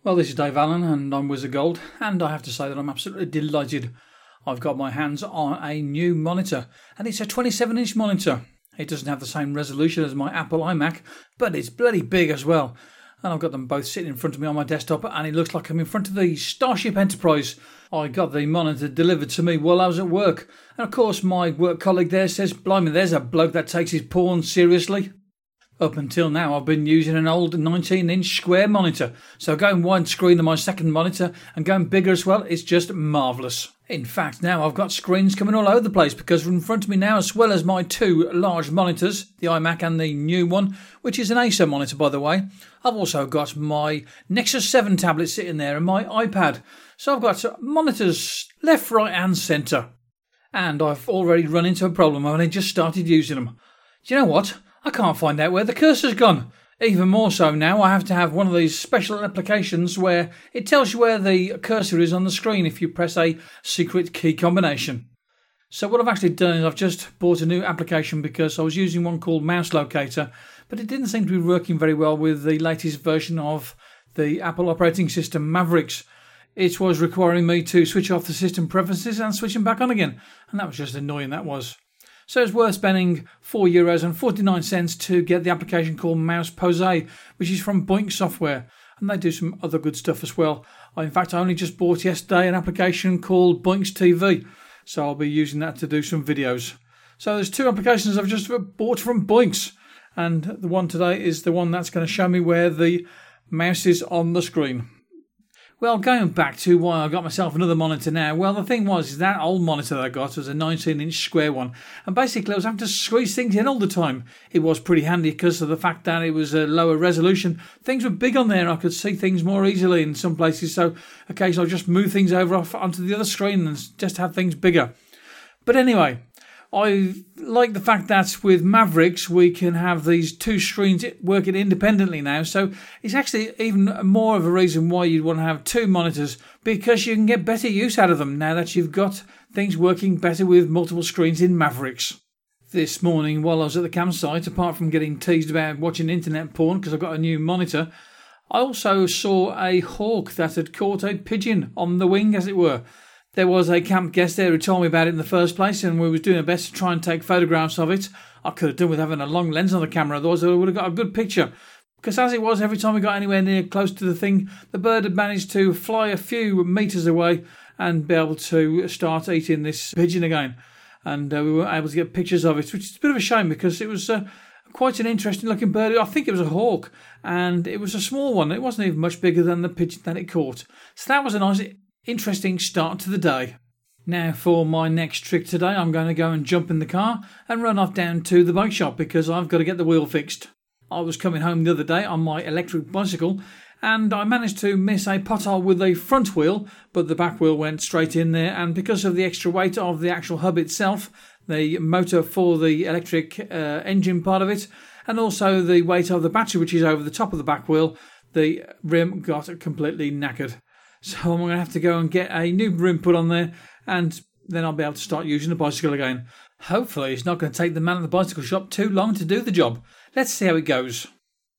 Well, this is Dave Allen and I'm Wizard Gold, and I have to say that I'm absolutely delighted. I've got my hands on a new monitor, and it's a 27-inch monitor. It doesn't have the same resolution as my Apple iMac, but it's bloody big as well. And I've got them both sitting in front of me on my desktop, and it looks like I'm in front of the Starship Enterprise. I got the monitor delivered to me while I was at work, and of course my work colleague there says, "Blimey, there's a bloke that takes his porn seriously." Up until now, I've been using an old 19-inch square monitor, so going widescreen on my second monitor and going bigger as well is just marvellous. In fact, now I've got screens coming all over the place because in front of me now, as well as my two large monitors, the iMac and the new one, which is an Acer monitor by the way, I've also got my Nexus 7 tablet sitting there and my iPad. So I've got monitors left, right and centre. And I've already run into a problem. I've only just started using them. Do you know what? I can't find out where the cursor's gone. Even more so now, I have to have one of these special applications where it tells you where the cursor is on the screen if you press a secret key combination. So what I've actually done is I've just bought a new application because I was using one called Mouse Locator, but it didn't seem to be working very well with the latest version of the Apple operating system Mavericks. It was requiring me to switch off the system preferences and switch them back on again, and that was just annoying, that was. So it's worth spending €4.49 to get the application called Mouse Pose, which is from Boink Software, and they do some other good stuff as well. In fact, I only just bought yesterday an application called Boinks TV, so I'll be using that to do some videos. So there's two applications I've just bought from Boinks, and the one today is the one that's going to show me where the mouse is on the screen. Well, going back to why I got myself another monitor now, well, the thing was, that old monitor that I got was a 19-inch square one, and basically I was having to squeeze things in all the time. It was pretty handy because of the fact that it was a lower resolution. Things were big on there, I could see things more easily in some places, so occasionally I'll just move things over off onto the other screen and just have things bigger. But anyway, I like the fact that with Mavericks we can have these two screens working independently now, so it's actually even more of a reason why you'd want to have two monitors, because you can get better use out of them now that you've got things working better with multiple screens in Mavericks. This morning while I was at the campsite, apart from getting teased about watching internet porn because I've got a new monitor, I also saw a hawk that had caught a pigeon on the wing, as it were. There was a camp guest there who told me about it in the first place, and we was doing our best to try and take photographs of it. I could have done with having a long lens on the camera, otherwise I would have got a good picture. Because as it was, every time we got anywhere near close to the thing, the bird had managed to fly a few metres away and be able to start eating this pigeon again. And we weren't able to get pictures of it, which is a bit of a shame because it was quite an interesting looking bird. I think it was a hawk, and it was a small one. It wasn't even much bigger than the pigeon that it caught. So that was a nice, interesting start to the day. Now for my next trick today, I'm going to go and jump in the car and run off down to the bike shop because I've got to get the wheel fixed. I was coming home the other day on my electric bicycle and I managed to miss a pothole with the front wheel, but the back wheel went straight in there, and because of the extra weight of the actual hub itself, the motor for the electric engine part of it, and also the weight of the battery which is over the top of the back wheel, the rim got completely knackered. So I'm going to have to go and get a new rim put on there, and then I'll be able to start using the bicycle again. Hopefully it's not going to take the man at the bicycle shop too long to do the job. Let's see how it goes.